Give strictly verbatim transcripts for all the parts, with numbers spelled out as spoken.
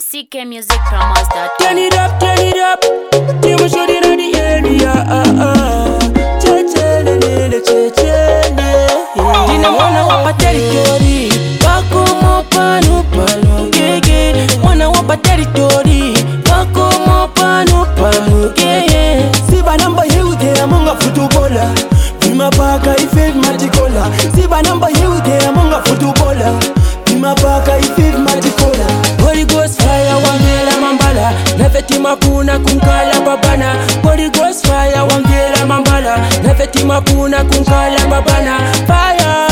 C K Music Promos dot com. Turn it up, turn it up. Team shot in the area. Ah ah. Che che le le le che che le. Dina mwana wapa territory. Bako mo panu panu gege. Mwana wapa territory. Bako mo panu panu gege. Siba namba yude amunga futubola. Bima paka ife matikola. Siba namba yude amunga futubola. Bima paka ife matikola. Holy Ghost fire wangela mambala. Nefeti mapuna kunkala babana. Holy Ghost fire wangela mambala. Nefeti mapuna kunkala babana. Fire,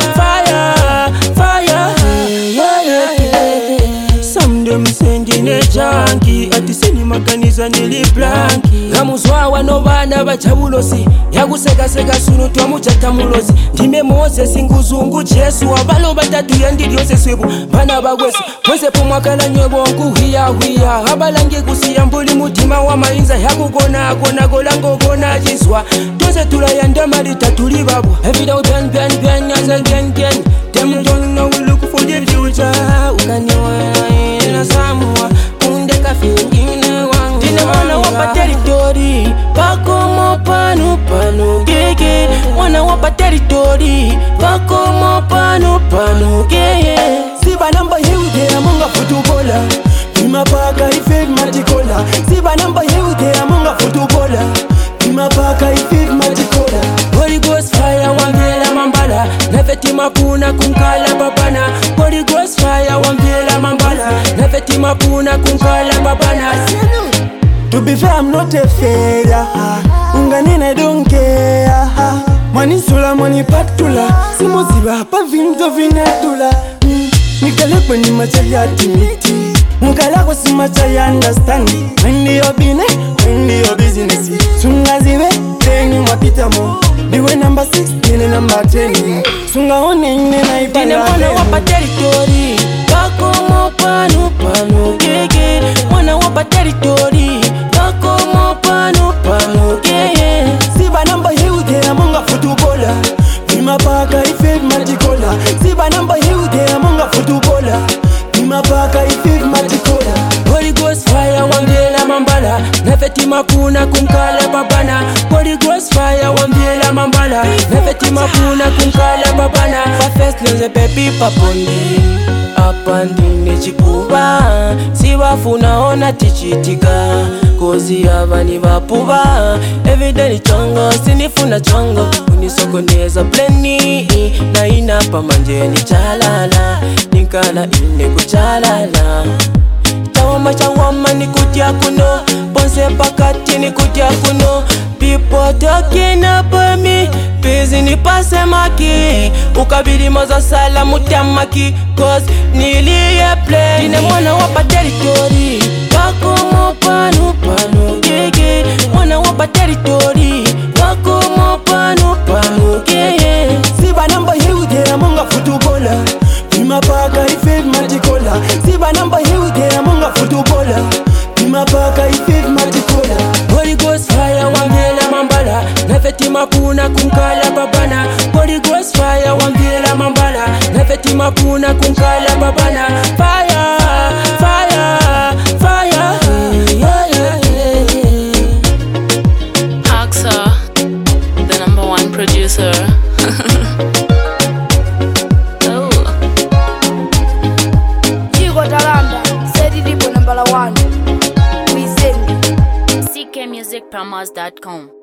fire, fire. Yeah, yeah, yeah. Some them sending a junkie. Ati seni maganiza nili blanki. Gamuzwawa no bana bachabulosi. Yaguseka seka sunu twamuchata mulozi. Ndime Moses nguzungu Jesu. Abalo batatu yandi yose swebu. Bana bagwesi. Mwese pomwakala nyebo nkuhiya huya. Abalange kusiya mbuli mutima wa mainza. Yakugona agona golango gona jiswa. Tose tula yanda marita tuli babu. Every day ben ben ben as again again. Them don't know we look for the future. Ukaniwa ina samuwa. Kunde kafingine wangu. Dina wana wapa territory. Bako mo panu panu gege. Wana wapa territory. Bako mo panu panu gege. Siba namba yude amunga futubola. Bima paka ife matikola. Siba namba yude amunga futubola. Bima paka ife matikola. Holy Ghost fire wangela mambala. Nefeti mapuna kunkala babana. Holy Ghost fire wangela mambala. Nefeti mapuna kunkala babana. To be fair, I'm not a failure. Unganina don't care. Money sula, money patula. Simuziba hapa vinto vinatula. Nikalepo ni macha ya timiti. Mukala kwa si macha ya understand. Mind your business, mind your business. Sungaziwe, tengi mwapita mo. Diwe number six, nene number ten. Sunga one ine na ipala. Dine mwana wapa territory. Bako mo panu panu gege. Mwana wapa territory. Bako mo panu panu gege. Siba namba yude amunga futubola. Bima paka ife matikola. Siba namba yude amunga futubola. Bima paka ife matikola. Holy Ghost fire wangela mambala. Nefeti mapuna kunkala babana. Holy Ghost fire wangela mambala. Nefeti mapuna kunkala babana. First nze baby papondi. Apandi nechikuba. Siwafuna ona tichitika. Kozi yabani bapuba. Everyday ni chongo, sinifuna chongo. Unisokoneza pleni. Na inapa manje ni chalala. Nikala ine kuchalala. Chawama chawama ni kutia kuno. Ponse pakati ni kutia kuno. People talking about me. Busy ni pase maki. Ukabili moza sala mutamaki. Cause niliye play. Dine mwana wapa territory. Bako mo panu panu gege. Mwana wapa territory. Bako mo panu panu gege. Siba namba yude amunga futubola. Bima paka ife matikola. Siba namba yude amunga futubola. Bima paka ife matikola. Holy Ghost fire wangela mambala. Nefeti mapuna kunkala babana. Holy Ghost fire wangela mambala. Nefeti mapuna kunkala babana. Fire, fire, fire. Yeah, yeah, yeah. Axa, the number one producer. Oh. Chico Talanda, Sedi Dipo number one. We sing. C K Music Promos dot com.